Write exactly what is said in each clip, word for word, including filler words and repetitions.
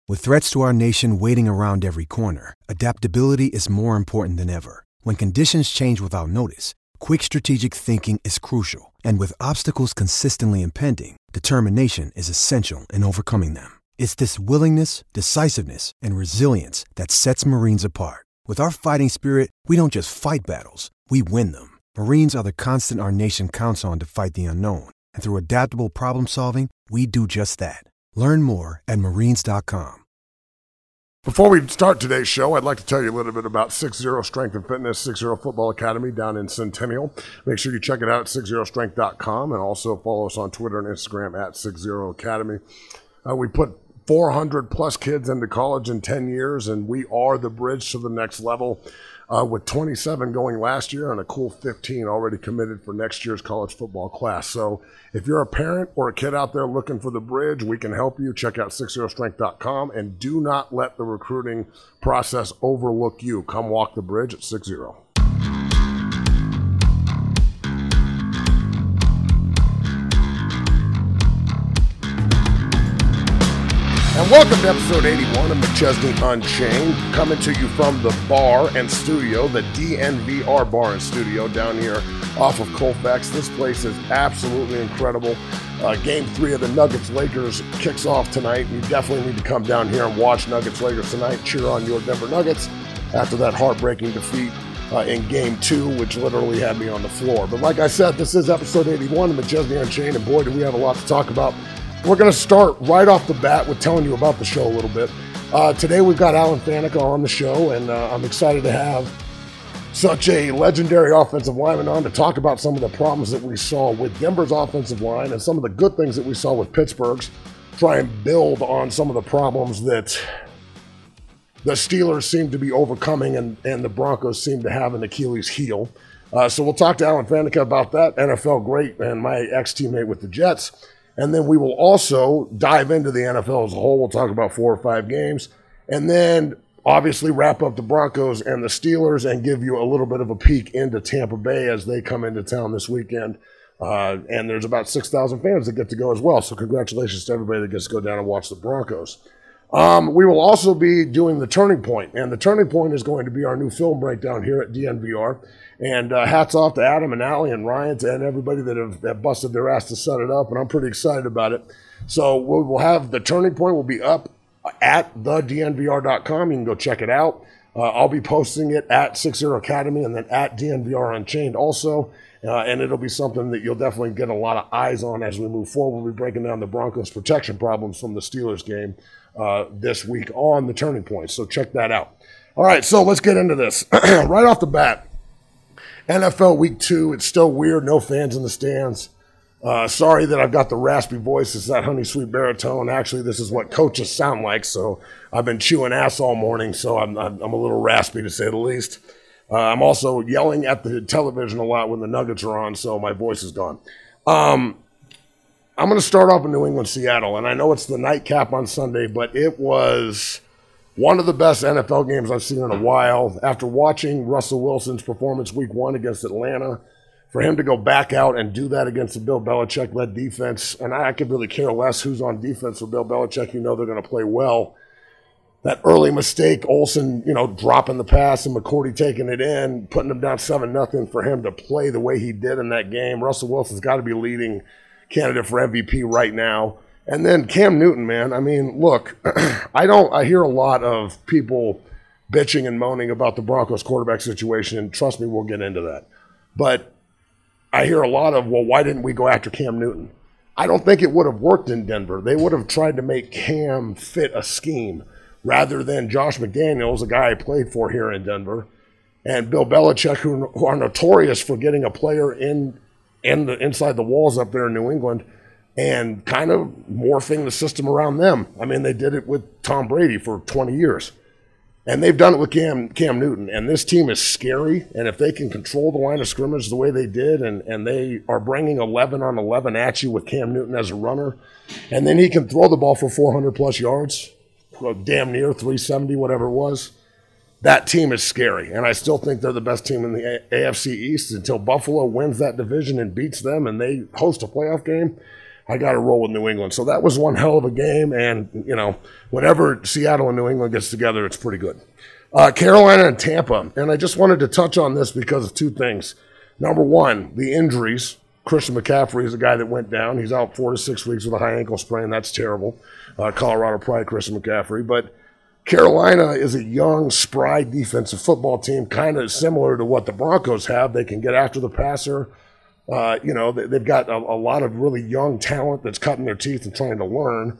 With threats to our nation waiting around every corner, adaptability is more important than ever. When conditions change without notice, quick strategic thinking is crucial. And with obstacles consistently impending, determination is essential in overcoming them. It's this willingness, decisiveness, and resilience that sets Marines apart. With our fighting spirit, we don't just fight battles, we win them. Marines are the constant our nation counts on to fight the unknown. And through adaptable problem solving, we do just that. Learn more at marines dot com. Before we start today's show, I'd like to tell you a little bit about six zero Strength and Fitness, six zero Football Academy down in Centennial. Make sure you check it out at six zero strength dot com and also follow us on Twitter and Instagram at six zero Academy. Uh, we put four hundred plus kids into college in ten years, and we are the bridge to the next level. Uh, with twenty-seven going last year and a cool fifteen already committed for next year's college football class. So if you're a parent or a kid out there looking for the bridge, we can help you. Check out six zero strength dot com and do not let the recruiting process overlook you. Come walk the bridge at six zero. And welcome to episode eighty-one of McChesney Unchained, coming to you from the bar and studio, the D N V R bar and studio down here off of Colfax. This place is absolutely incredible. Uh, game three of the Nuggets-Lakers kicks off tonight. You definitely need to come down here and watch Nuggets-Lakers tonight, cheer on your Denver Nuggets after that heartbreaking defeat uh, in game two, which literally had me on the floor. But like I said, this is episode eighty-one of McChesney Unchained, and boy, do we have a lot to talk about. We're going to start right off the bat with telling you about the show a little bit. Uh, today we've got Alan Faneca on the show, and uh, I'm excited to have such a legendary offensive lineman on to talk about some of the problems that we saw with Denver's offensive line and some of the good things that we saw with Pittsburgh's. Try and build on some of the problems that the Steelers seem to be overcoming and, and the Broncos seem to have an Achilles heel. Uh, so we'll talk to Alan Faneca about that, N F L great and my ex-teammate with the Jets. And then we will also dive into the N F L as a whole. We'll talk about four or five games. And then obviously wrap up the Broncos and the Steelers and give you a little bit of a peek into Tampa Bay as they come into town this weekend. Uh, and there's about six thousand fans that get to go as well. So congratulations to everybody that gets to go down and watch the Broncos. Um, we will also be doing the Turning Point. And the Turning Point is going to be our new film breakdown here at D N V R. And uh, hats off to Adam and Allie and Ryan and everybody that have, have busted their ass to set it up, and I'm pretty excited about it. So we'll, we'll have the Turning Point will be up at the D N V R dot com. You can go check it out. Uh, I'll be posting it at six zero Academy and then at D N V R Unchained also, uh, and it'll be something that you'll definitely get a lot of eyes on as we move forward. We'll be breaking down the Broncos' protection problems from the Steelers game uh, this week on the Turning Point, so check that out. All right, so let's get into this. Right off the bat, N F L Week two, it's still weird, no fans in the stands. Uh, sorry that I've got the raspy voice. It's that honey sweet baritone. Actually, this is what coaches sound like, so I've been chewing ass all morning, so I'm, I'm, I'm a little raspy to say the least. Uh, I'm also yelling at the television a lot when the Nuggets are on, so my voice is gone. Um, I'm going to start off in New England, Seattle, and I know it's the nightcap on Sunday, but it was one of the best N F L games I've seen in a while. After watching Russell Wilson's performance week one against Atlanta, for him to go back out and do that against the Bill Belichick-led defense, and I could really care less who's on defense for Bill Belichick. You know they're going to play well. That early mistake, Olsen, you know, dropping the pass and McCourty taking it in, putting them down seven nothing for him to play the way he did in that game. Russell Wilson's got to be leading candidate for M V P right now. And then Cam Newton, man, I mean, look, I don't, I hear a lot of people bitching and moaning about the Broncos quarterback situation, and trust me, we'll get into that. But I hear a lot of, well, why didn't we go after Cam Newton? I don't think it would have worked in Denver. They would have tried to make Cam fit a scheme rather than Josh McDaniels, a guy I played for here in Denver, and Bill Belichick, who, who are notorious for getting a player in, in the inside the walls up there in New England and kind of morphing the system around them. I mean, they did it with Tom Brady for twenty years. And they've done it with Cam Cam Newton. And this team is scary. And if they can control the line of scrimmage the way they did, and, and they are bringing eleven on eleven at you with Cam Newton as a runner, and then he can throw the ball for four hundred plus yards, damn near three seventy, whatever it was, that team is scary. And I still think they're the best team in the A F C East until Buffalo wins that division and beats them and they host a playoff game. I got to roll with New England. So that was one hell of a game. And, you know, whenever Seattle and New England gets together, it's pretty good. Uh, Carolina and Tampa. And I just wanted to touch on this because of two things. Number one, the injuries. Christian McCaffrey is a guy that went down. He's out four to six weeks with a high ankle sprain. That's terrible. Uh, Colorado Pride, Christian McCaffrey. But Carolina is a young, spry defensive football team, kind of similar to what the Broncos have. They can get after the passer. Uh, you know, they, they've got a, a lot of really young talent that's cutting their teeth and trying to learn.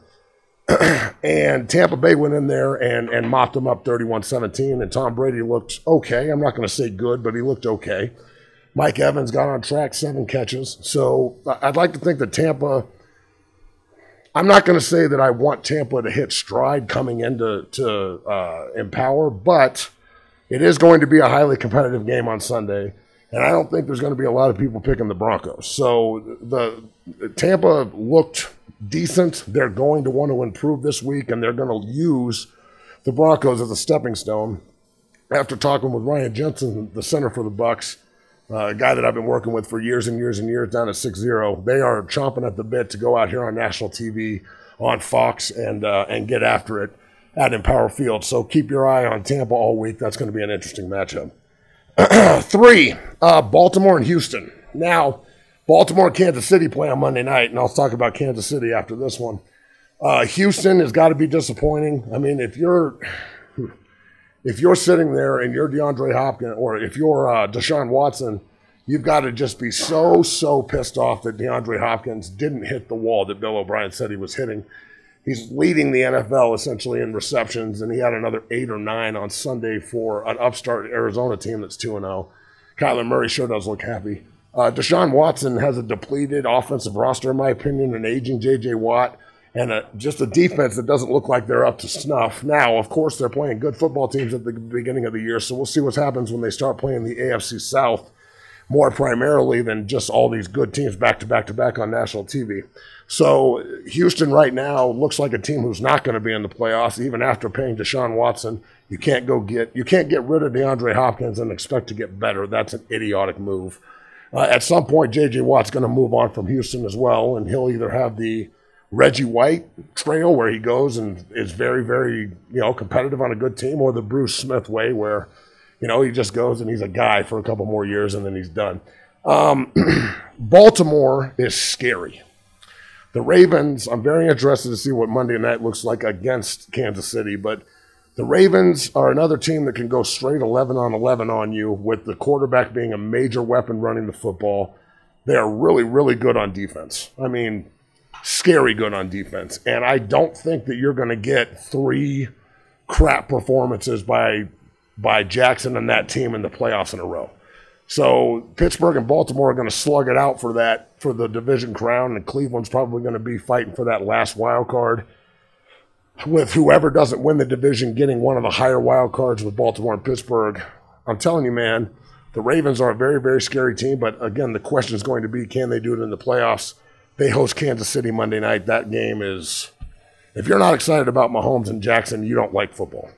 And Tampa Bay went in there and, and mopped them up thirty-one seventeen, and Tom Brady looked okay. I'm not going to say good, but he looked okay. Mike Evans got on track, seven catches. So I'd like to think that Tampa – I'm not going to say that I want Tampa to hit stride coming into to uh, Empower, but it is going to be a highly competitive game on Sunday, and I don't think there's going to be a lot of people picking the Broncos. So the, the Tampa looked decent. They're going to want to improve this week, and they're going to use the Broncos as a stepping stone. After talking with Ryan Jensen, the center for the Bucs, Uh, a guy that I've been working with for years and years and years down at six zero, they are chomping at the bit to go out here on national T V, on Fox, and uh, and get after it at Empower Field. So keep your eye on Tampa all week. That's going to be an interesting matchup. Three, uh, Baltimore and Houston. Now, Baltimore and Kansas City play on Monday night, and I'll talk about Kansas City after this one. Uh, Houston has got to be disappointing. I mean, if you're... If you're sitting there and you're DeAndre Hopkins, or if you're uh, Deshaun Watson, you've got to just be so, so pissed off that DeAndre Hopkins didn't hit the wall that Bill O'Brien said he was hitting. He's leading the N F L essentially in receptions, and he had another eight or nine on Sunday for an upstart Arizona team that's two and oh. Kyler Murray sure does look happy. Uh, Deshaun Watson has a depleted offensive roster, in my opinion, an aging J J Watt, and a, just a defense that doesn't look like they're up to snuff. Now, of course, they're playing good football teams at the beginning of the year, so we'll see what happens when they start playing the A F C South more primarily than just all these good teams back-to-back-to-back on national T V. So Houston right now looks like a team who's not going to be in the playoffs, even after paying Deshaun Watson. You can't go get you can't get rid of DeAndre Hopkins and expect to get better. That's an idiotic move. Uh, at some point, J J Watt's going to move on from Houston as well, and he'll either have the Reggie White trail where he goes and is very, very, you know, competitive on a good team, or the Bruce Smith way where, you know, he just goes and he's a guy for a couple more years and then he's done. Um, Baltimore is scary. The Ravens, I'm very interested to see what Monday night looks like against Kansas City, but the Ravens are another team that can go straight eleven on eleven on you with the quarterback being a major weapon running the football. They are really, really good on defense. I mean, scary good on defense. And I don't think that you're going to get three crap performances by by Jackson and that team in the playoffs in a row. So Pittsburgh and Baltimore are going to slug it out for that, for the division crown, and Cleveland's probably going to be fighting for that last wild card, with whoever doesn't win the division getting one of the higher wild cards with Baltimore and Pittsburgh. I'm telling you, man, the Ravens are a very, very scary team. But again, the question is going to be, can they do it in the playoffs? They host Kansas City Monday night. That game is, if you're not excited about Mahomes and Jackson, you don't like football.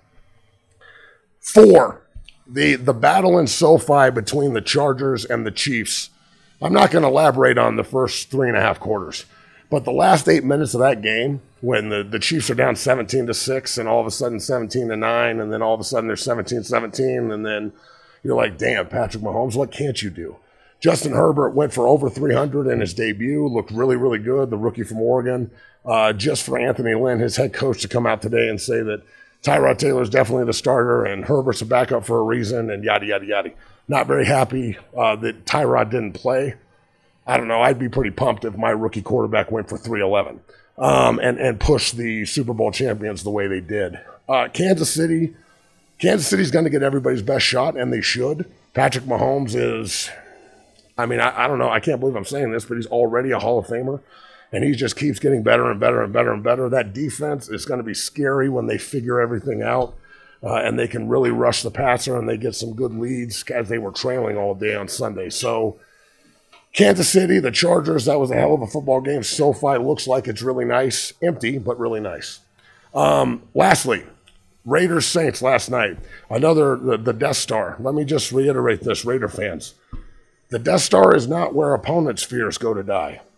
Four, the, the battle in SoFi between the Chargers and the Chiefs. I'm not going to elaborate on the first three and a half quarters, but the last eight minutes of that game, when the, the Chiefs are down seventeen to six and all of a sudden seventeen to nine, and then all of a sudden they're seventeen seventeen, and then you're like, damn, Patrick Mahomes, what can't you do? Justin Herbert went for over three hundred in his debut, looked really, really good, the rookie from Oregon. Uh, just for Anthony Lynn, his head coach, to come out today and say that Tyrod Taylor's definitely the starter and Herbert's a backup for a reason, and yada, yada, yada. Not very happy uh, that Tyrod didn't play. I don't know, I'd be pretty pumped if my rookie quarterback went for three eleven um, and, and pushed the Super Bowl champions the way they did. Uh, Kansas City, Kansas City's going to get everybody's best shot, and they should. Patrick Mahomes is... I mean, I, I don't know. I can't believe I'm saying this, but he's already a Hall of Famer, and he just keeps getting better and better and better and better. That defense is going to be scary when they figure everything out, uh, and they can really rush the passer, and they get some good leads as they were trailing all day on Sunday. So Kansas City, the Chargers, that was a hell of a football game. SoFi looks like it's really nice. Empty, but really nice. Um, lastly, Raiders Saints last night. Another, the, the Death Star. Let me just reiterate this, Raider fans. The Death Star is not where opponents' fears go to die.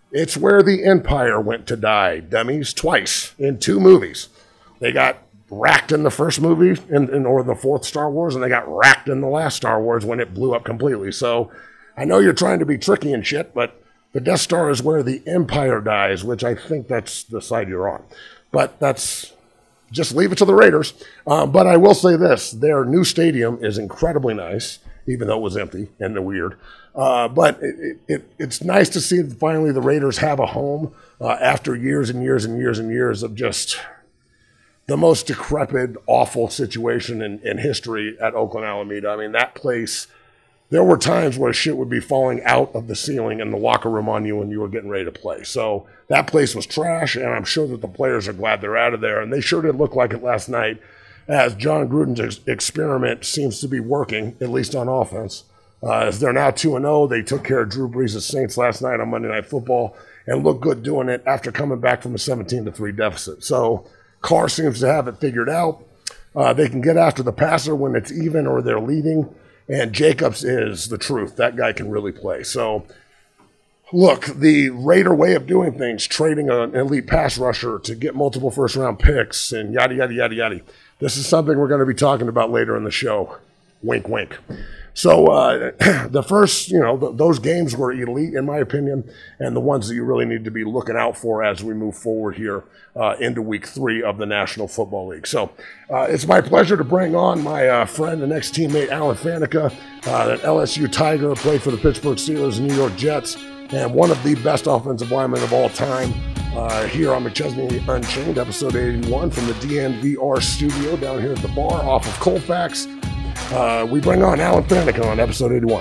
It's where the Empire went to die, dummies, twice in two movies. They got racked in the first movie, in, in, or the fourth Star Wars, and they got racked in the last Star Wars when it blew up completely. So I know you're trying to be tricky and shit, but the Death Star is where the Empire dies, which I think that's the side you're on. But that's, just leave it to the Raiders. Uh, but I will say this, their new stadium is incredibly nice, even though it was empty and weird. Uh, but it, it, it's nice to see that finally the Raiders have a home uh, after years and years and years and years of just the most decrepit, awful situation in, in history at Oakland Alameda. I mean, that place, there were times where shit would be falling out of the ceiling in the locker room on you when you were getting ready to play. So that place was trash, and I'm sure that the players are glad they're out of there. And they sure did look like it last night, as John Gruden's ex- experiment seems to be working, at least on offense. Uh, as they're now two and oh, they took care of Drew Brees' Saints last night on Monday Night Football and looked good doing it after coming back from a seventeen to three deficit. So Carr seems to have it figured out. Uh, they can get after the passer when it's even or they're leading, and Jacobs is the truth. That guy can really play. So, look, the Raider way of doing things, trading an elite pass rusher to get multiple first-round picks and yada, yada, yada, yada. This is something we're going to be talking about later in the show. Wink, wink. So uh, the first, you know, th- those games were elite, in my opinion, and the ones that you really need to be looking out for as we move forward here uh, into week three of the National Football League. So uh, it's my pleasure to bring on my uh, friend and ex-teammate, Alan Faneca, uh, an L S U Tiger, played for the Pittsburgh Steelers and New York Jets, and one of the best offensive linemen of all time. Uh, here on McChesney Unchained, episode eighty-one from the D N V R studio down here at the bar off of Colfax. Uh, we bring on Alan Faneca on episode eighty-one.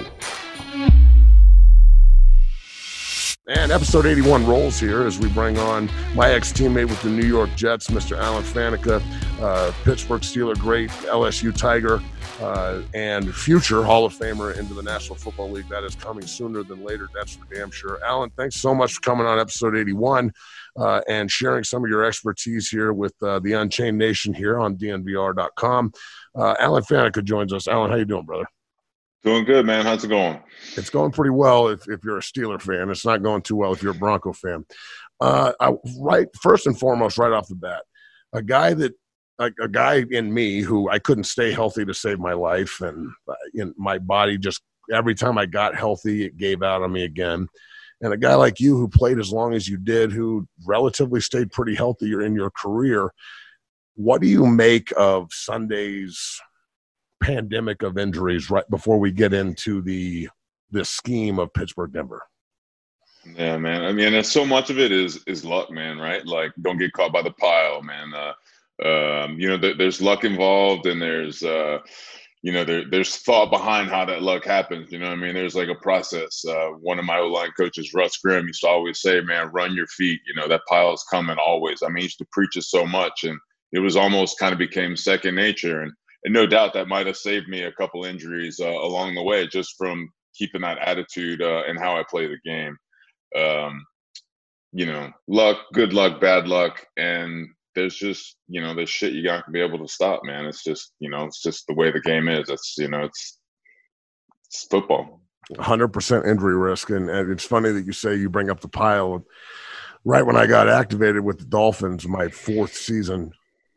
And episode eighty-one rolls here as we bring on my ex-teammate with the New York Jets, Mister Alan Faneca, uh, Pittsburgh Steeler great, L S U Tiger, uh, and future Hall of Famer into the National Football League. That is coming sooner than later, that's for damn sure. Alan, thanks so much for coming on episode eighty-one uh, and sharing some of your expertise here with uh, the Unchained Nation here on D N V R dot com. Uh, Alan Faneca joins us. Alan, how you doing, brother? Doing good, man. How's it going? It's going pretty well if, if you're a Steeler fan. It's not going too well if you're a Bronco fan. Uh, I, right, first and foremost, right off the bat, a guy that a, a guy in me who I couldn't stay healthy to save my life, and uh, in my body just every time I got healthy, it gave out on me again. And a guy like you who played as long as you did, who relatively stayed pretty healthy in your career, what do you make of Sunday's pandemic of injuries right before we get into the the scheme of Pittsburgh Denver? Yeah, man. I mean, so much of it is is luck, man. Right? Like, don't get caught by the pile, man. Uh, um, you know, th- there's luck involved, and there's uh, you know, there there's thought behind how that luck happens. You know what I mean? There's like a process. Uh, one of my O-line coaches, Russ Grimm, used to always say, "Man, run your feet." You know, that pile is coming always. I mean, he used to preach it so much, and it was almost kind of became second nature. And And no doubt that might have saved me a couple injuries uh, along the way, just from keeping that attitude uh, and how I play the game. Um, you know, luck, good luck, bad luck. And there's just, you know, there's shit you got to be able to stop, man. It's just, you know, it's just the way the game is. It's, you know, it's, it's football. one hundred percent injury risk. And, and it's funny that you say you bring up the pile. Right when I got activated with the Dolphins, my fourth season,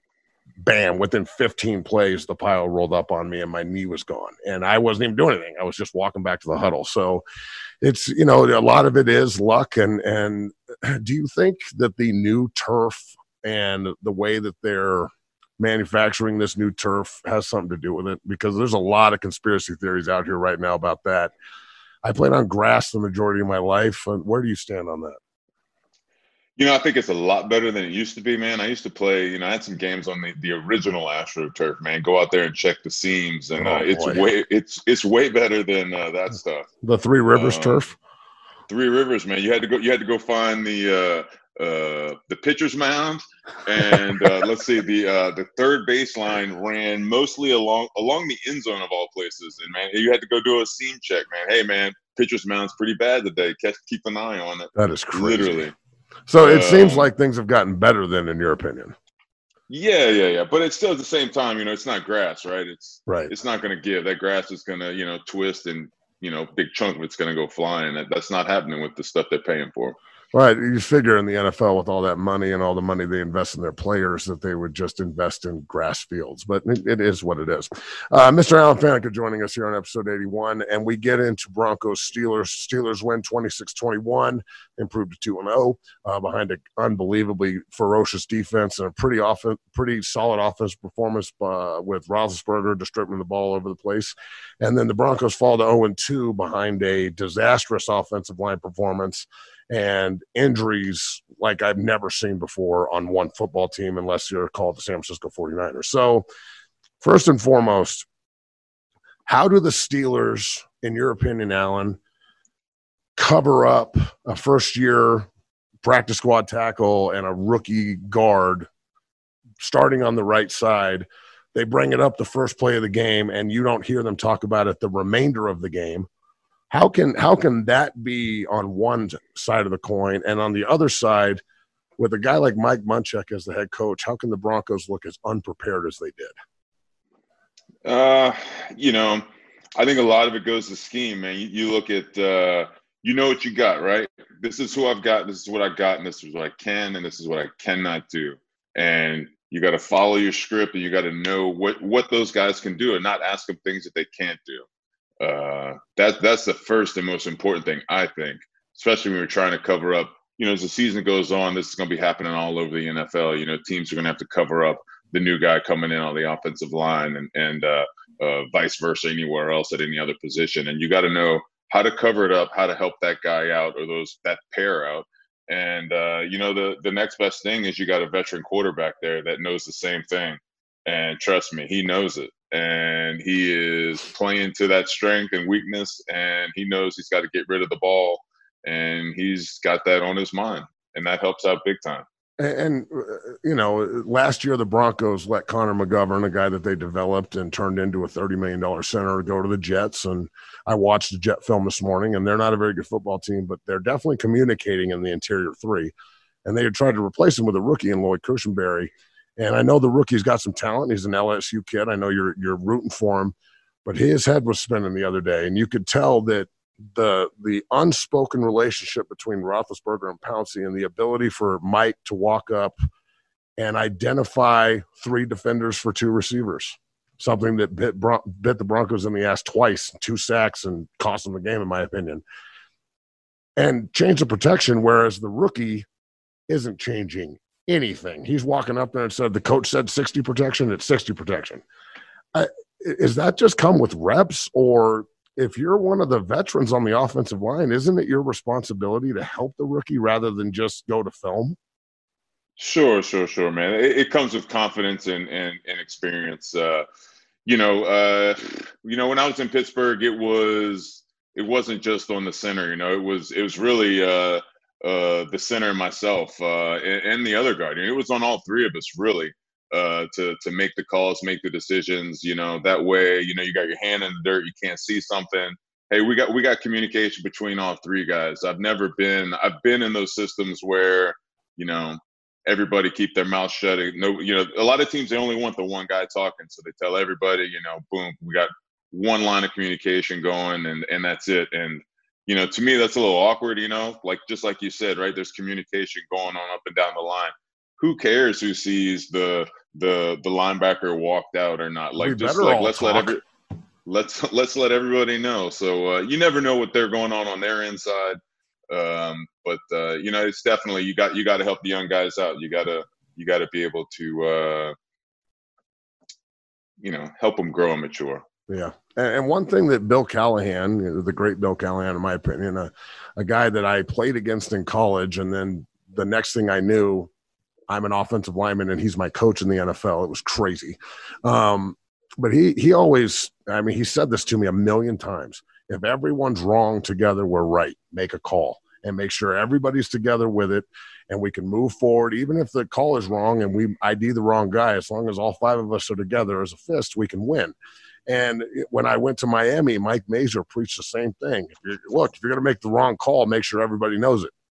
bam, within fifteen plays, the pile rolled up on me and my knee was gone. And I wasn't even doing anything. I was just walking back to the huddle. So it's, you know, a lot of it is luck. And, and do you think that the new turf and the way that they're manufacturing this new turf has something to do with it? Because there's a lot of conspiracy theories out here right now about that. I played on grass the majority of my life. And where do you stand on that? You know, I think it's a lot better than it used to be, man. I used to play, you know, I had some games on the, the original AstroTurf, man. Go out there and check the seams, and oh, uh, it's boy. way it's it's way better than uh, that stuff. The Three Rivers um, turf. Three Rivers, man. You had to go. You had to go find the uh, uh, the pitcher's mound, and uh, let's see, the uh, the third baseline ran mostly along along the end zone of all places, and man, you had to go do a seam check, man. Hey, man, pitcher's mound's pretty bad today. Catch, keep an eye on it. That is crazy. Literally. So it um, seems like things have gotten better then, in your opinion. Yeah, yeah, yeah. But it's still at the same time, you know, it's not grass, right? It's right. It's not going to give. That grass is going to, you know, twist, and, you know, big chunk of it's going to go flying. That, that's not happening with the stuff they're paying for. Right. You figure in the N F L with all that money and all the money they invest in their players that they would just invest in grass fields. But it, it is what it is. Uh, Mister Alan Faneca joining us here on episode eighty-one, and we get into Broncos Steelers. Steelers win twenty-six twenty-one, improved to two and oh uh, behind an unbelievably ferocious defense and a pretty offen- pretty solid offensive performance uh, with Roethlisberger distributing the ball over the place. And then the Broncos fall to oh and two behind a disastrous offensive line performance and injuries like I've never seen before on one football team, unless you're called the San Francisco forty-niners. So first and foremost, how do the Steelers, in your opinion, Alan, cover up a first-year practice squad tackle and a rookie guard starting on the right side? They bring it up the first play of the game, and you don't hear them talk about it the remainder of the game. How can how can that be on one side of the coin, and on the other side, with a guy like Mike Munchak as the head coach, how can the Broncos look as unprepared as they did? Uh, you know, I think a lot of it goes to scheme, man. You, you look at, uh, you know what you got, right? This is who I've got, this is what I got, and this is what I can, and this is what I cannot do. And you got to follow your script, and you got to know what, what those guys can do and not ask them things that they can't do. Uh, that, that's the first and most important thing, I think, especially when you're trying to cover up. You know, as the season goes on, this is going to be happening all over the N F L. You know, teams are going to have to cover up the new guy coming in on the offensive line, and, and uh, uh, vice versa anywhere else at any other position. And you got to know how to cover it up, how to help that guy out or those that pair out. And, uh, you know, the, the next best thing is you got a veteran quarterback there that knows the same thing. And trust me, he knows it. And he is playing to that strength and weakness, and he knows he's got to get rid of the ball, and he's got that on his mind, and that helps out big time. And, you know, last year the Broncos let Connor McGovern, a guy that they developed and turned into a thirty million dollars center, go to the Jets. And I watched the Jet film this morning, and they're not a very good football team, but they're definitely communicating in the interior three. And they had tried to replace him with a rookie in Lloyd Cushenberry. And I know the rookie's got some talent. He's an L S U kid. I know you're you're rooting for him. But his head was spinning the other day, and you could tell that the the unspoken relationship between Roethlisberger and Pouncey and the ability for Mike to walk up and identify three defenders for two receivers, something that bit, Bron- bit the Broncos in the ass twice, two sacks, and cost them the game, in my opinion, and change the protection, whereas the rookie isn't changing anything. He's walking up there and said, the coach said sixty protection, it's sixty protection. I, is that just come with reps, or if you're one of the veterans on the offensive line, isn't it your responsibility to help the rookie rather than just go to film? Sure, sure, sure, man. It, it comes with confidence and and, and experience. Uh, you know, uh, you know, when I was in Pittsburgh, it was it wasn't just on the center. You know, it was it was really uh, uh, the center and myself uh, and, and the other guard. It was on all three of us, really. Uh, to to make the calls, make the decisions, you know, that way, you know, you got your hand in the dirt, you can't see something. Hey, we got we got communication between all three guys. I've never been, I've been in those systems where, you know, everybody keep their mouth shut. No, you know, a lot of teams, they only want the one guy talking, so they tell everybody, you know, boom, we got one line of communication going, and and that's it. And you know, to me, that's a little awkward. You know, like just like you said, right? There's communication going on up and down the line. Who cares who sees the the the linebacker walked out or not? Like, just like let's talk. let every let's let's let everybody know. So uh, you never know what they're going on on their inside. Um, but uh, you know, it's definitely you got you got to help the young guys out. You gotta you gotta be able to uh, you know, help them grow and mature. Yeah. And one thing that Bill Callahan, the great Bill Callahan, in my opinion, a, a guy that I played against in college, and then the next thing I knew, I'm an offensive lineman and he's my coach in the N F L. It was crazy. Um, but he he always, I mean, he said this to me a million times. If everyone's wrong together, we're right. Make a call and make sure everybody's together with it, and we can move forward. Even if the call is wrong and we I D the wrong guy, as long as all five of us are together as a fist, we can win. And when I went to Miami, Mike Mazer preached the same thing. If you're, look, if you're going to make the wrong call, make sure everybody knows it.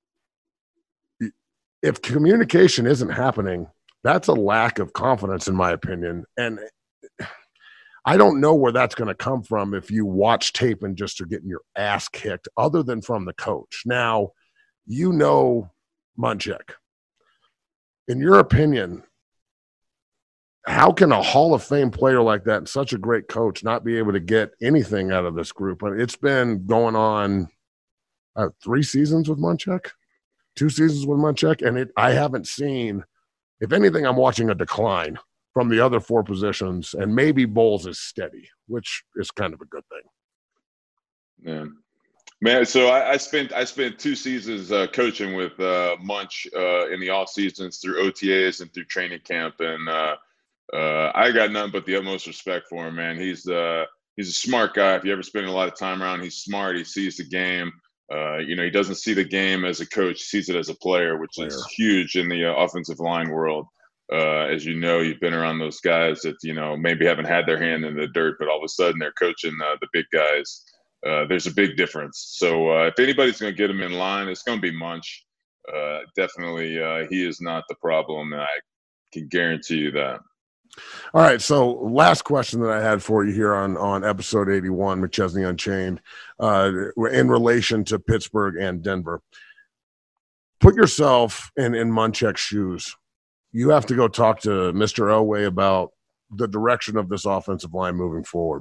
If communication isn't happening, that's a lack of confidence, in my opinion. And I don't know where that's going to come from if you watch tape and just are getting your ass kicked, other than from the coach. Now, you know Munchak. In your opinion, how can a Hall of Fame player like that and such a great coach not be able to get anything out of this group? It's been going on uh, three seasons with Munchak, two seasons with Munchak, and it, I haven't seen, if anything, I'm watching a decline from the other four positions, and maybe Bowles is steady, which is kind of a good thing. Yeah. Man, so I, I spent I spent two seasons uh, coaching with uh, Munch uh, in the off seasons through O T As and through training camp, and uh, uh, I got nothing but the utmost respect for him, man. He's uh, he's a smart guy. If you ever spend a lot of time around, he's smart. He sees the game. Uh, you know, he doesn't see the game as a coach; he sees it as a player, which player. is huge in the uh, offensive line world. Uh, as you know, you've been around those guys that you know maybe haven't had their hand in the dirt, but all of a sudden they're coaching uh, the big guys. Uh, there's a big difference. So uh, if anybody's going to get him in line, it's going to be Munch. Uh, definitely, uh, he is not the problem, and I can guarantee you that. All right, so last question that I had for you here on, on episode eighty-one, McChesney Unchained, uh, in relation to Pittsburgh and Denver. Put yourself in, in Munchak's shoes. You have to go talk to Mister Elway about the direction of this offensive line moving forward.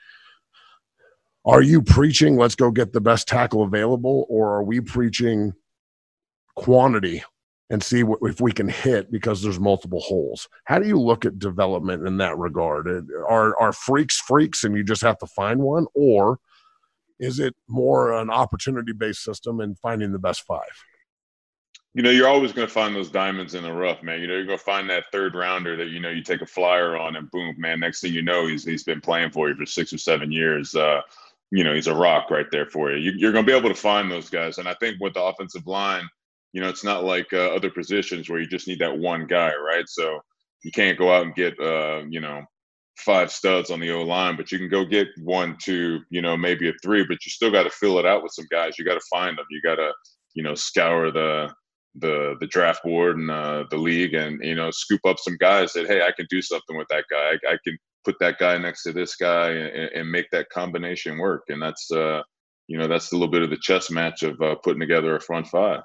Are you preaching, let's go get the best tackle available, or are we preaching quantity and see what, if we can hit because there's multiple holes? How do you look at development in that regard? Are, are freaks freaks and you just have to find one, or is it more an opportunity-based system and finding the best five? You know, you're always going to find those diamonds in the rough, man. You know, you're going to find that third rounder that, you know, you take a flyer on and boom, man, next thing you know, he's he's been playing for you for six or seven years. Uh, you know, he's a rock right there for you. you you're going to be able to find those guys. And I think with the offensive line, you know, it's not like uh, other positions where you just need that one guy, right? So you can't go out and get, uh, you know, five studs on the O-line, but you can go get one, two, you know, maybe a three, but you still got to fill it out with some guys. You got to find them. You got to, you know, scour the the the draft board and uh, the league and, you know, scoop up some guys that, hey, I can do something with that guy. I, I can put that guy next to this guy and, and make that combination work. And that's, uh, you know, that's a little bit of the chess match of uh, putting together a front five.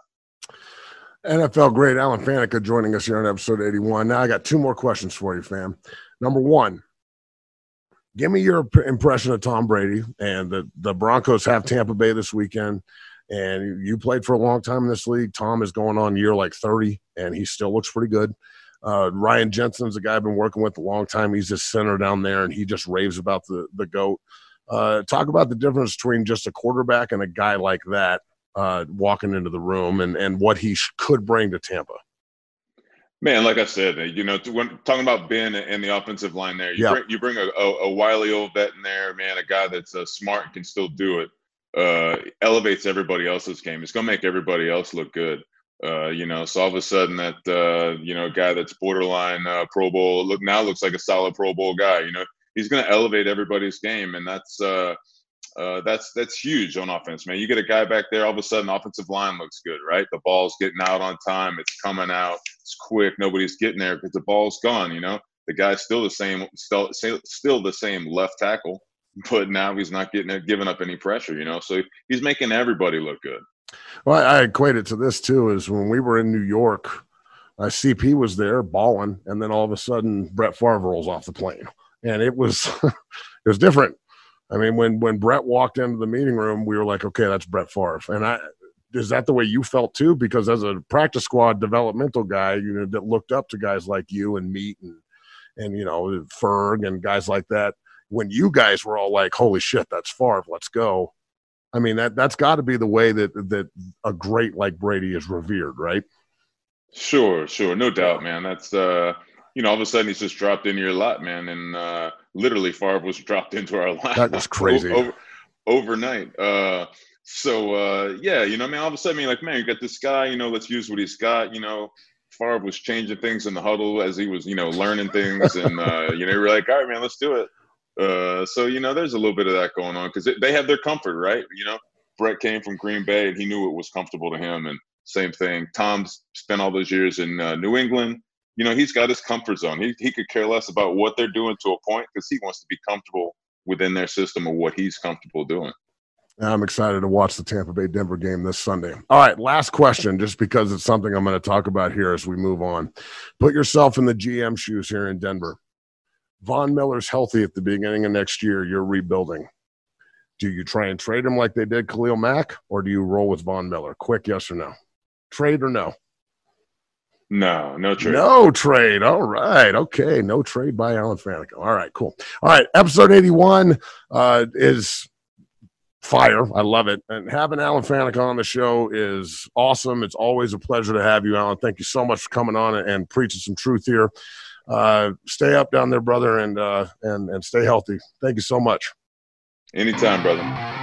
N F L great Alan Faneca joining us here on episode eighty-one. Now I got two more questions for you, fam. Number one, give me your impression of Tom Brady. And the, the Broncos have Tampa Bay this weekend. And you played for a long time in this league. Tom is going on year like thirty, and he still looks pretty good. Uh, Ryan Jensen's a guy I've been working with a long time. He's a center down there, and he just raves about the, the GOAT. Uh, talk about the difference between just a quarterback and a guy like that uh, walking into the room and, and what he sh- could bring to Tampa. Man, like I said, you know, when talking about Ben and the offensive line there, you yep. bring, you bring a, a, a wily old vet in there, man, a guy that's uh, smart and can still do it. Uh, elevates everybody else's game. It's going to make everybody else look good. Uh, you know, so all of a sudden that, uh, you know, guy that's borderline uh, Pro Bowl look now looks like a solid Pro Bowl guy. You know, he's going to elevate everybody's game. And that's, uh, uh, that's, that's huge on offense, man. You get a guy back there, all of a sudden offensive line looks good, right? The ball's getting out on time. It's coming out. It's quick. Nobody's getting there because the ball's gone. You know, the guy's still the same, still, still the same left tackle. But now he's not getting giving up any pressure, you know. So he's making everybody look good. Well, I equate it to this too: is when we were in New York, uh, C P was there balling, and then all of a sudden Brett Favre rolls off the plane, and it was it was different. I mean, when when Brett walked into the meeting room, we were like, okay, that's Brett Favre. And I is that the way you felt too? Because as a practice squad developmental guy, you know, that looked up to guys like you and Meat and and you know Ferg and guys like that. When you guys were all like, holy shit, that's Favre, let's go. I mean, that, that's got to be the way that that a great like Brady is revered, right? Sure, sure. No doubt, man. That's, uh, you know, all of a sudden he's just dropped into your lap, man. And uh, literally Favre was dropped into our lap. That was crazy. over, overnight. Uh, so, uh, yeah, you know, I mean, all of a sudden, I mean, like, man, you got this guy, you know, let's use what he's got, you know. Favre was changing things in the huddle as he was, you know, learning things. And, uh, you know, you were like, all right, man, let's do it. Uh, so, you know, there's a little bit of that going on because they have their comfort, right? You know, Brett came from Green Bay and he knew it was comfortable to him. And same thing. Tom's spent all those years in uh, New England. You know, he's got his comfort zone. He he could care less about what they're doing to a point because he wants to be comfortable within their system of what he's comfortable doing. I'm excited to watch the Tampa Bay Denver game this Sunday. All right, last question, just because it's something I'm going to talk about here as we move on. Put yourself in the G M shoes here in Denver. Von Miller's healthy at the beginning of next year. You're rebuilding. Do you try and trade him like they did Khalil Mack, or do you roll with Von Miller? Quick yes or no. Trade or no? No, no trade. No trade. All right. Okay. No trade by Alan Faneca. All right, cool. All right. Episode eighty-one uh, is fire. I love it. And having Alan Faneca on the show is awesome. It's always a pleasure to have you, Alan. Thank you so much for coming on and, and preaching some truth here. Uh, stay up down there, brother, and uh, and and stay healthy. Thank you so much. Anytime, brother.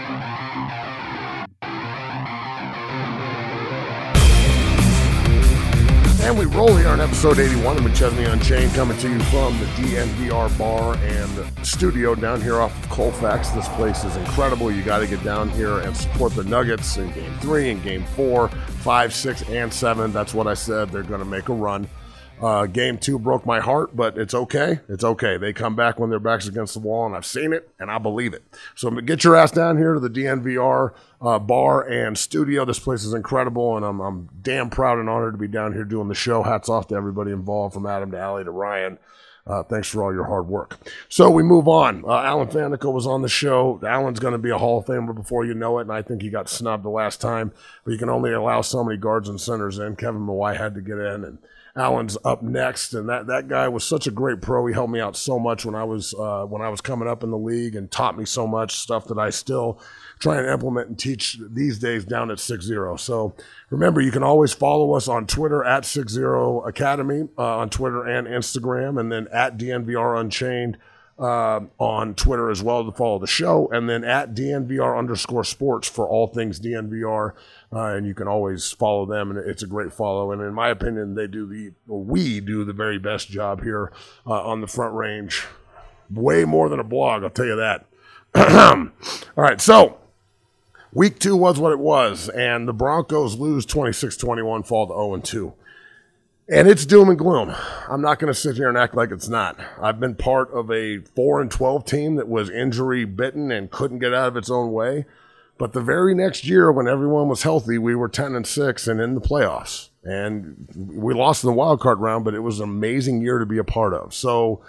And we roll here on episode eighty-one of McChesney Unchained, coming to you from the D N V R bar and studio down here off of Colfax. This place is incredible. You got to get down here and support the Nuggets in game three and game four, five, six, and seven. That's what I said. They're going to make a run. Uh, game two broke my heart, but it's okay. It's okay. They come back when their back's against the wall, and I've seen it, and I believe it. So get your ass down here to the D N V R uh, bar and studio. This place is incredible, and I'm, I'm damn proud and honored to be down here doing the show. Hats off to everybody involved, from Adam to Allie to Ryan. Uh, thanks for all your hard work. So we move on. Uh, Alan Faneca was on the show. Alan's going to be a Hall of Famer before you know it, and I think he got snubbed the last time. But you can only allow so many guards and centers in. Kevin Mawai had to get in, and Alan's up next, and that, that guy was such a great pro. He helped me out so much when I was uh, when I was coming up in the league, and taught me so much stuff that I still try and implement and teach these days down at six zero. So remember, you can always follow us on Twitter at six zero Academy uh, on Twitter and Instagram, and then at D N V R Unchained uh, on Twitter as well to follow the show, and then at D N V R underscore sports for all things D N V R. Uh, and you can always follow them, and it's a great follow. And in my opinion, they do the, or we do the very best job here uh, on the Front Range. Way more than a blog, I'll tell you that. All right, so week two was what it was, and the Broncos lose twenty-six twenty-one, fall to oh and two. And it's doom and gloom. I'm not going to sit here and act like it's not. I've been part of a four and twelve team that was injury bitten and couldn't get out of its own way. But the very next year, when everyone was healthy, we were ten and six and in the playoffs. And we lost in the wild card round, but it was an amazing year to be a part of. So,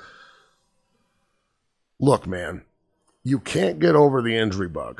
look, man, you can't get over the injury bug.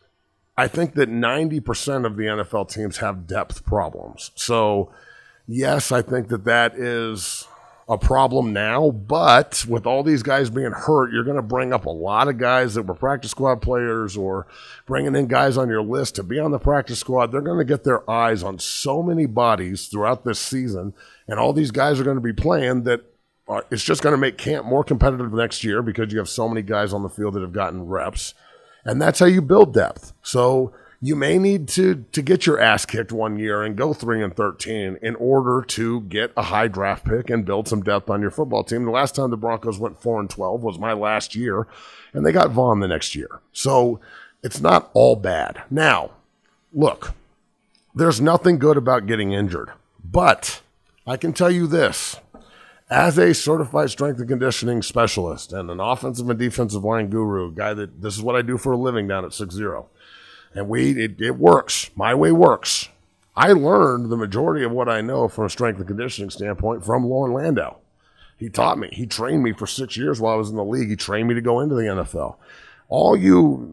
I think that ninety percent of the N F L teams have depth problems. So, yes, I think that that is a problem now, but with all these guys being hurt, you're going to bring up a lot of guys that were practice squad players, or bringing in guys on your list to be on the practice squad. They're going to get their eyes on so many bodies throughout this season, and all these guys are going to be playing that are, it's just going to make camp more competitive next year because you have so many guys on the field that have gotten reps, and that's how you build depth. So you may need to to get your ass kicked one year and go three and thirteen in order to get a high draft pick and build some depth on your football team. The last time the Broncos went four and twelve was my last year, and they got Vaughn the next year. So it's not all bad. Now, look, there's nothing good about getting injured, but I can tell you this. As a certified strength and conditioning specialist and an offensive and defensive line guru, a guy that this is what I do for a living down at six zero. And we, it, it works. My way works. I learned the majority of what I know from a strength and conditioning standpoint from Lauren Landau. He taught me. He trained me for six years while I was in the league. He trained me to go into the N F L. All you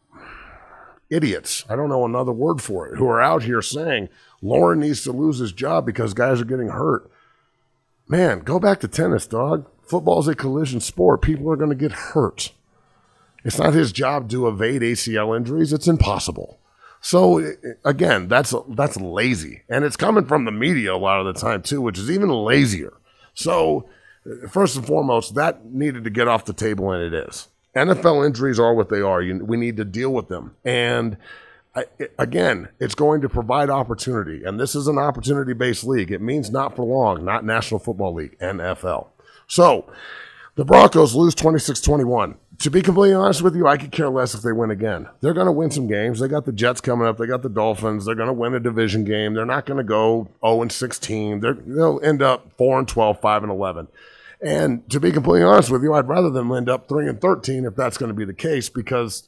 idiots, I don't know another word for it, who are out here saying Lauren needs to lose his job because guys are getting hurt. Man, go back to tennis, dog. Football's a collision sport. People are going to get hurt. It's not his job to evade A C L injuries. It's impossible. So, again, that's that's lazy. And it's coming from the media a lot of the time, too, which is even lazier. So, first and foremost, that needed to get off the table, and it is. N F L injuries are what they are. You, we need to deal with them. And, I, again, it's going to provide opportunity. And this is an opportunity-based league. It means not for long, not National Football League, N F L. So, the Broncos lose twenty-six twenty-one. To be completely honest with you, I could care less if they win again. They're going to win some games. They got the Jets coming up. They got the Dolphins. They're going to win a division game. They're not going to go oh and sixteen. They're, they'll end up four and twelve, five and eleven. And to be completely honest with you, I'd rather them end up three and thirteen if that's going to be the case, because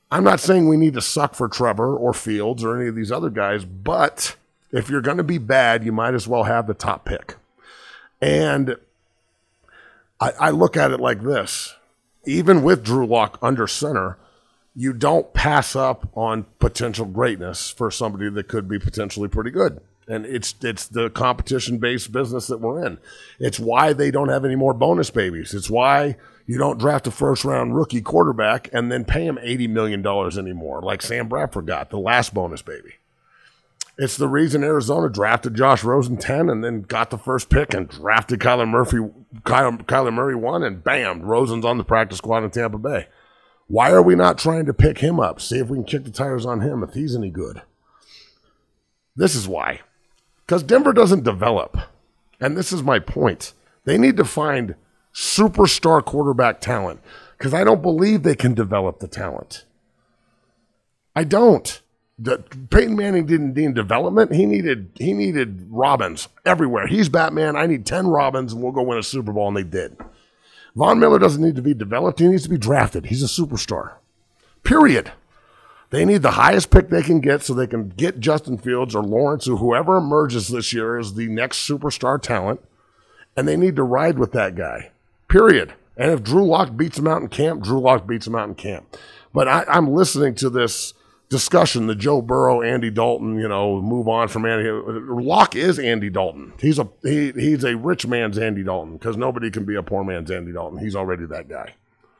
I'm not saying we need to suck for Trevor or Fields or any of these other guys, but if you're going to be bad, you might as well have the top pick. And I, I look at it like this. Even with Drew Lock under center, you don't pass up on potential greatness for somebody that could be potentially pretty good. And it's it's the competition-based business that we're in. It's why they don't have any more bonus babies. It's why you don't draft a first-round rookie quarterback and then pay him eighty million dollars anymore, like Sam Bradford got, the last bonus baby. It's the reason Arizona drafted Josh Rosen ten and then got the first pick and drafted Kyler Murphy. Kyler, Kyler Murray one, and bam, Rosen's on the practice squad in Tampa Bay. Why are we not trying to pick him up, see if we can kick the tires on him if he's any good? This is why. Because Denver doesn't develop. And this is my point. They need to find superstar quarterback talent because I don't believe they can develop the talent. I don't. The, Peyton Manning didn't need development. He needed he needed Robins everywhere. He's Batman. I need ten Robins and we'll go win a Super Bowl, and they did. Von Miller doesn't need to be developed. He needs to be drafted. He's a superstar. Period. They need the highest pick they can get so they can get Justin Fields or Lawrence or whoever emerges this year as the next superstar talent, and they need to ride with that guy. Period. And if Drew Lock beats him out in camp, Drew Lock beats him out in camp. But I, I'm listening to this discussion, the Joe Burrow, Andy Dalton, you know, move on from Andy. Lock is Andy Dalton. He's a he, he's a rich man's Andy Dalton because nobody can be a poor man's Andy Dalton. He's already that guy.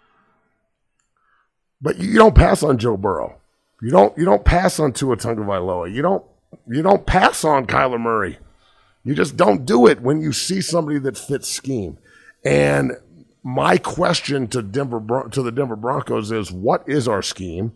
But you don't pass on Joe Burrow. You don't you don't pass on Tua Tagovailoa. You don't you don't pass on Kyler Murray. You just don't do it when you see somebody that fits scheme. And my question to Denver to the Denver Broncos is, what is our scheme?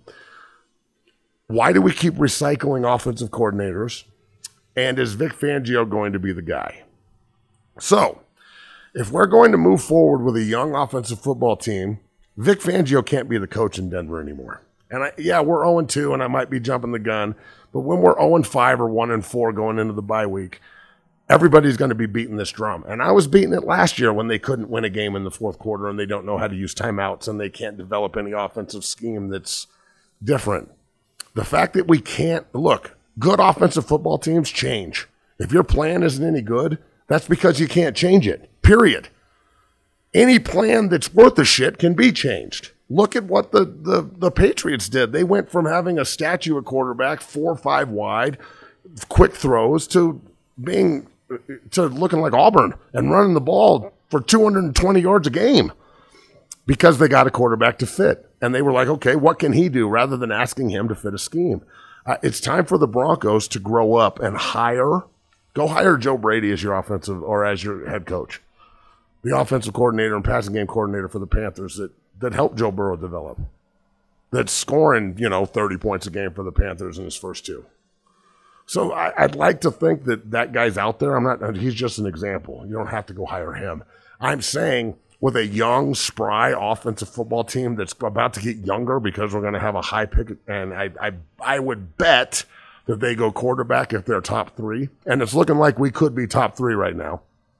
Why do we keep recycling offensive coordinators? And is Vic Fangio going to be the guy? So, if we're going to move forward with a young offensive football team, Vic Fangio can't be the coach in Denver anymore. And I, yeah, we're oh and two, and I might be jumping the gun, but when we're oh and five or one and four going into the bye week, everybody's going to be beating this drum. And I was beating it last year when they couldn't win a game in the fourth quarter and they don't know how to use timeouts and they can't develop any offensive scheme that's different. The fact that we can't, look, good offensive football teams change. If your plan isn't any good, that's because you can't change it, period. Any plan that's worth a shit can be changed. Look at what the, the, the Patriots did. They went from having a statue at quarterback, four or five wide, quick throws, to being to looking like Auburn and running the ball for two hundred twenty yards a game because they got a quarterback to fit. And they were like, okay, what can he do, rather than asking him to fit a scheme? Uh, it's time for the Broncos to grow up and hire, go hire Joe Brady as your offensive or as your head coach, the offensive coordinator and passing game coordinator for the Panthers that, that helped Joe Burrow develop, that's scoring, you know, thirty points a game for the Panthers in his first two. So I, I'd like to think that that guy's out there. I'm not, he's just an example. You don't have to go hire him. I'm saying with a young, spry offensive football team that's about to get younger because we're going to have a high pick, and I, I, I would bet that they go quarterback if they're top three, and it's looking like we could be top three right now,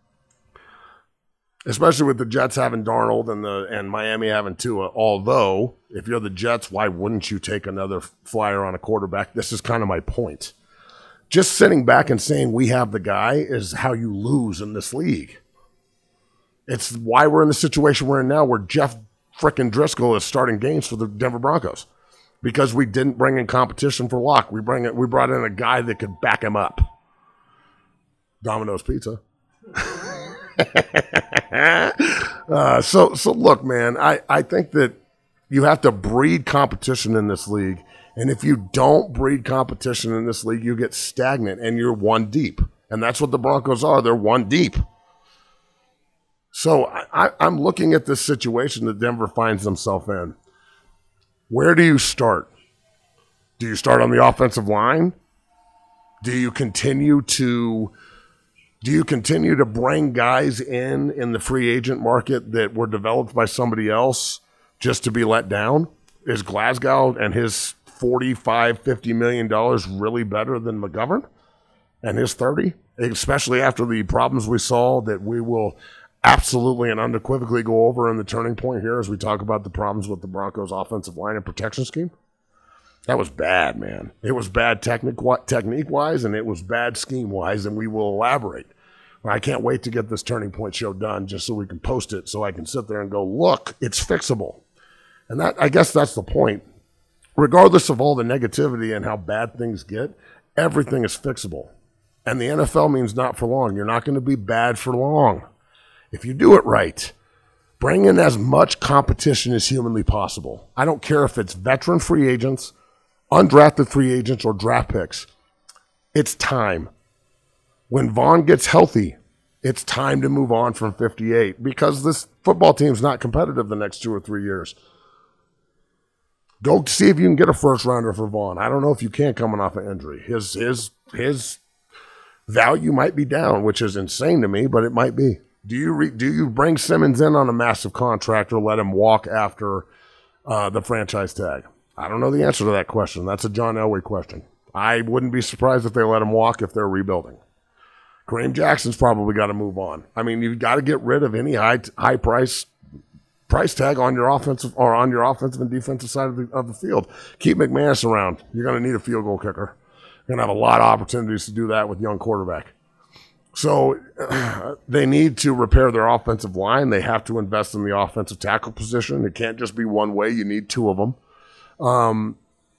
especially with the Jets having Darnold and the and Miami having Tua. Although, if you're the Jets, why wouldn't you take another flyer on a quarterback? This is kind of my point. Just sitting back and saying we have the guy is how you lose in this league. It's why we're in the situation we're in now, where Jeff frickin' Driscoll is starting games for the Denver Broncos, because we didn't bring in competition for Locke. We bring it. We brought in a guy that could back him up. Domino's Pizza. uh, so, so look, man. I, I think that you have to breed competition in this league, and if you don't breed competition in this league, you get stagnant and you're one deep, and that's what the Broncos are. They're one deep. So I, I'm looking at this situation that Denver finds themselves in. Where do you start? Do you start on the offensive line? Do you continue to do you continue to bring guys in in the free agent market that were developed by somebody else just to be let down? Is Glasgow and his forty-five, fifty million dollars really better than McGovern and his thirty? Especially after the problems we saw that we will absolutely and unequivocally go over in the turning point here as we talk about the problems with the Broncos' offensive line and protection scheme. That was bad, man. It was bad technique technique-wise, and it was bad scheme-wise, and we will elaborate. I can't wait to get this Turning Point show done just so we can post it so I can sit there and go, look, it's fixable. And that, I guess that's the point. Regardless of all the negativity and how bad things get, everything is fixable. And the N F L means not for long. You're not going to be bad for long. If you do it right, bring in as much competition as humanly possible. I don't care if it's veteran free agents, undrafted free agents, or draft picks. It's time. When Vaughn gets healthy, it's time to move on from fifty-eight because this football team's not competitive the next two or three years. Go see if you can get a first rounder for Vaughn. I don't know if you can coming off an injury. His his his value might be down, which is insane to me, but it might be. Do you re, do you bring Simmons in on a massive contract or let him walk after uh, the franchise tag? I don't know the answer to that question. That's a John Elway question. I wouldn't be surprised if they let him walk if they're rebuilding. Kareem Jackson's probably got to move on. I mean, you've got to get rid of any high high price price tag on your offensive or on your offensive and defensive side of the, of the field. Keep McManus around. You're going to need a field goal kicker. You're going to have a lot of opportunities to do that with young quarterback. So uh, they need to repair their offensive line. They have to invest in the offensive tackle position. It can't just be one way. You need two of them. Um,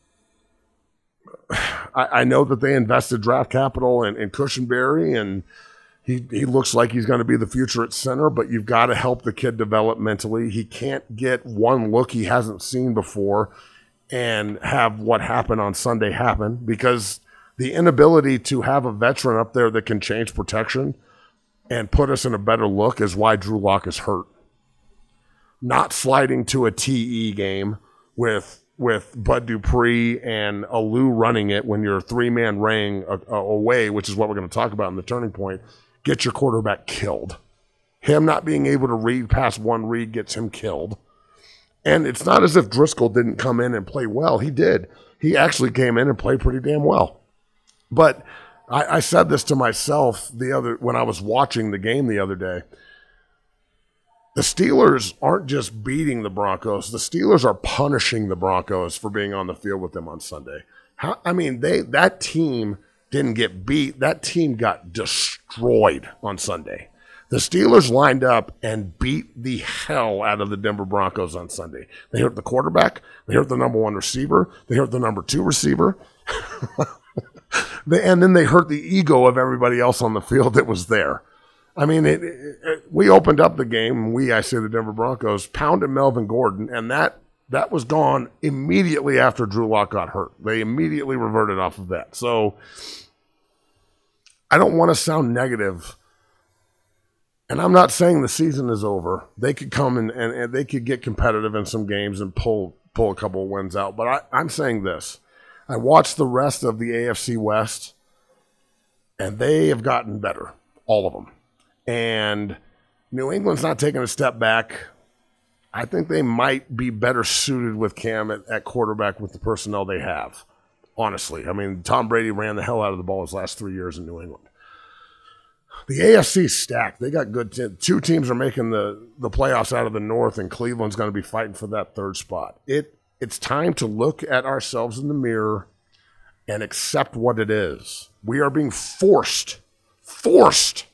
I, I know that they invested draft capital in, in Cushenberry, and he, he looks like he's going to be the future at center, but you've got to help the kid develop mentally. He can't get one look he hasn't seen before and have what happened on Sunday happen, because the inability to have a veteran up there that can change protection and put us in a better look is why Drew Lock is hurt. Not sliding to a T E game with with Bud Dupree and Alou running it when you're three-man ring away, which is what we're going to talk about in the Turning Point, get your quarterback killed. Him not being able to read past one read gets him killed. And it's not as if Driscoll didn't come in and play well. He did. He actually came in and played pretty damn well. But I, I said this to myself the other when I was watching the game the other day. The Steelers aren't just beating the Broncos. The Steelers are punishing the Broncos for being on the field with them on Sunday. How, I mean, they that team didn't get beat. That team got destroyed on Sunday. The Steelers lined up and beat the hell out of the Denver Broncos on Sunday. They hurt the quarterback. They hurt the number one receiver. They hurt the number two receiver. And then they hurt the ego of everybody else on the field that was there. I mean, it, it, it, we opened up the game, and we, I say the Denver Broncos, pounded Melvin Gordon, and that that was gone immediately after Drew Lock got hurt. They immediately reverted off of that. So I don't want to sound negative, and I'm not saying the season is over. They could come and, and, and they could get competitive in some games and pull pull a couple of wins out. But I, I'm saying this. I watched the rest of the A F C West, and they have gotten better, all of them. And New England's not taking a step back. I think they might be better suited with Cam at, at quarterback with the personnel they have, honestly. I mean, Tom Brady ran the hell out of the ball his last three years in New England. The A F C's stacked. They got good te- – two teams are making the, the playoffs out of the North, and Cleveland's going to be fighting for that third spot. It It's time to look at ourselves in the mirror and accept what it is. We are being forced, forced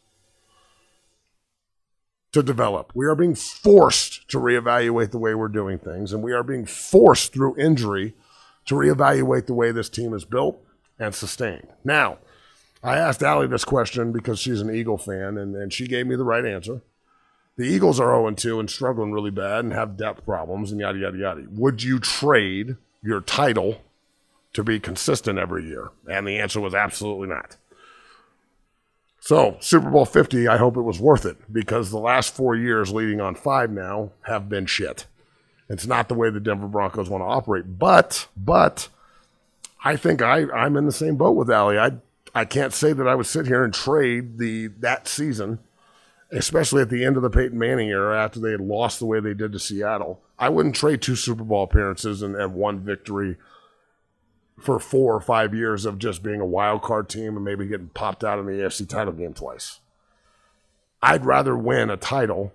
to develop. We are being forced to reevaluate the way we're doing things, and we are being forced through injury to reevaluate the way this team is built and sustained. Now, I asked Allie this question because she's an Eagle fan, and, and she gave me the right answer. The Eagles are oh and two and struggling really bad and have depth problems and yada, yada, yada. Would you trade your title to be consistent every year? And the answer was absolutely not. So, Super Bowl fifty, I hope it was worth it, because the last four years leading on five now have been shit. It's not the way the Denver Broncos want to operate. But, but, I think I, I'm in the same boat with Allie. I I can't say that I would sit here and trade the that season, especially at the end of the Peyton Manning era after they had lost the way they did to Seattle. I wouldn't trade two Super Bowl appearances and, and one victory for four or five years of just being a wild card team and maybe getting popped out in the A F C title game twice. I'd rather win a title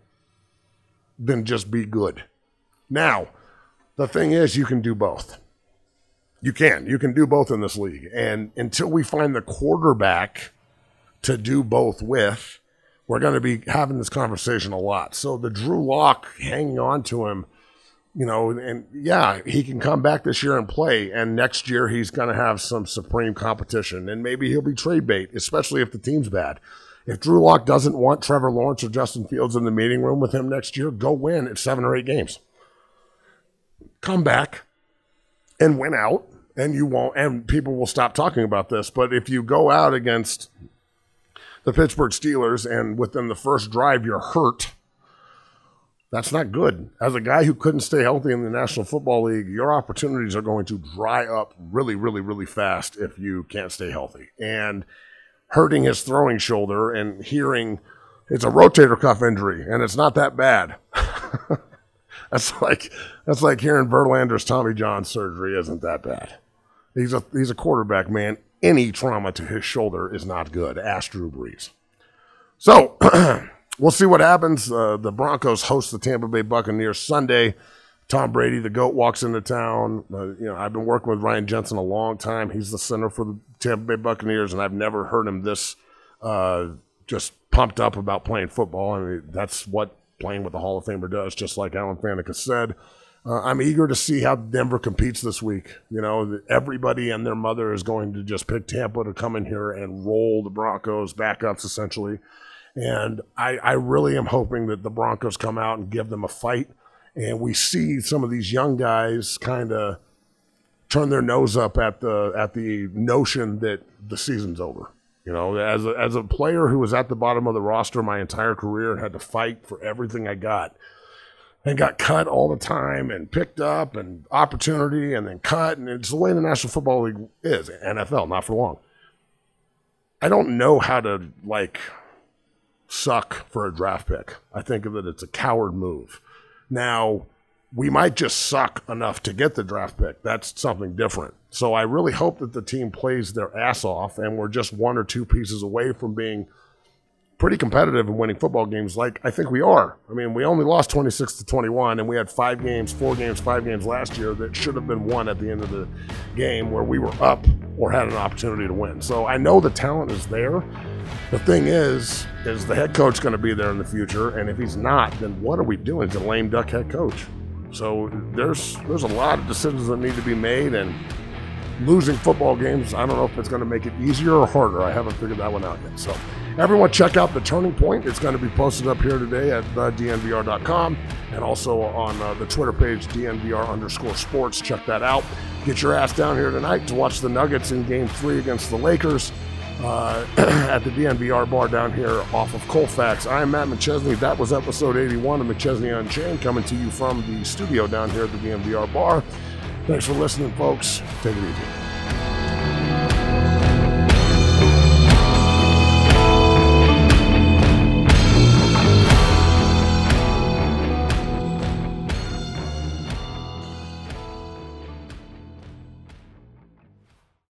than just be good. Now, the thing is, you can do both. You can. You can do both in this league. And until we find the quarterback to do both with, we're going to be having this conversation a lot. So the Drew Lock hanging on to him, you know, and yeah, he can come back this year and play. And next year he's going to have some supreme competition. And maybe he'll be trade bait, especially if the team's bad. If Drew Lock doesn't want Trevor Lawrence or Justin Fields in the meeting room with him next year, go win at seven or eight games. Come back and win out. And you won't, and people will stop talking about this. But if you go out against the Pittsburgh Steelers and within the first drive you're hurt, that's not good. As a guy who couldn't stay healthy in the National Football League, your opportunities are going to dry up really, really, really fast if you can't stay healthy. And hurting his throwing shoulder and hearing it's a rotator cuff injury and it's not that bad. that's like that's like hearing Verlander's Tommy John surgery isn't that bad. He's a he's a quarterback, man. Any trauma to his shoulder is not good. Ask Drew Brees. So we'll see what happens. Uh, the Broncos host the Tampa Bay Buccaneers Sunday. Tom Brady, the GOAT, walks into town. Uh, you know, I've been working with Ryan Jensen a long time. He's the center for the Tampa Bay Buccaneers, and I've never heard him this uh, just pumped up about playing football. I mean, that's what playing with the Hall of Famer does, just like Alan Faneca said. Uh, I'm eager to see how Denver competes this week. You know, everybody and their mother is going to just pick Tampa to come in here and roll the Broncos backups, essentially. And I, I really am hoping that the Broncos come out and give them a fight. And we see some of these young guys kind of turn their nose up at the at the notion that the season's over. You know, as a, as a player who was at the bottom of the roster my entire career and had to fight for everything I got, and got cut all the time and picked up and opportunity and then cut. And it's the way the National Football League is, N F L, not for long. I don't know how to, like, suck for a draft pick. I think that it's a coward move. Now, we might just suck enough to get the draft pick. That's something different. So I really hope that the team plays their ass off and we're just one or two pieces away from being pretty competitive and winning football games like I think we are. I mean, we only lost twenty-six to twenty-one, and we had five games, four games, five games last year that should have been won at the end of the game where we were up or had an opportunity to win. So I know the talent is there. The thing is, is the head coach going to be there in the future? And if he's not, then what are we doing? He's a lame duck head coach. So there's there's a lot of decisions that need to be made, and losing football games, I don't know if it's going to make it easier or harder. I haven't figured that one out yet. So everyone check out The Turning Point. It's going to be posted up here today at uh, D N V R dot com and also on uh, the Twitter page, D N V R underscore sports. Check that out. Get your ass down here tonight to watch the Nuggets in game three against the Lakers uh, at the D N V R bar down here off of Colfax. I'm Matt McChesney. That was episode eighty-one of McChesney Unchained, coming to you from the studio down here at the D N V R bar. Thanks for listening, folks. Take it easy.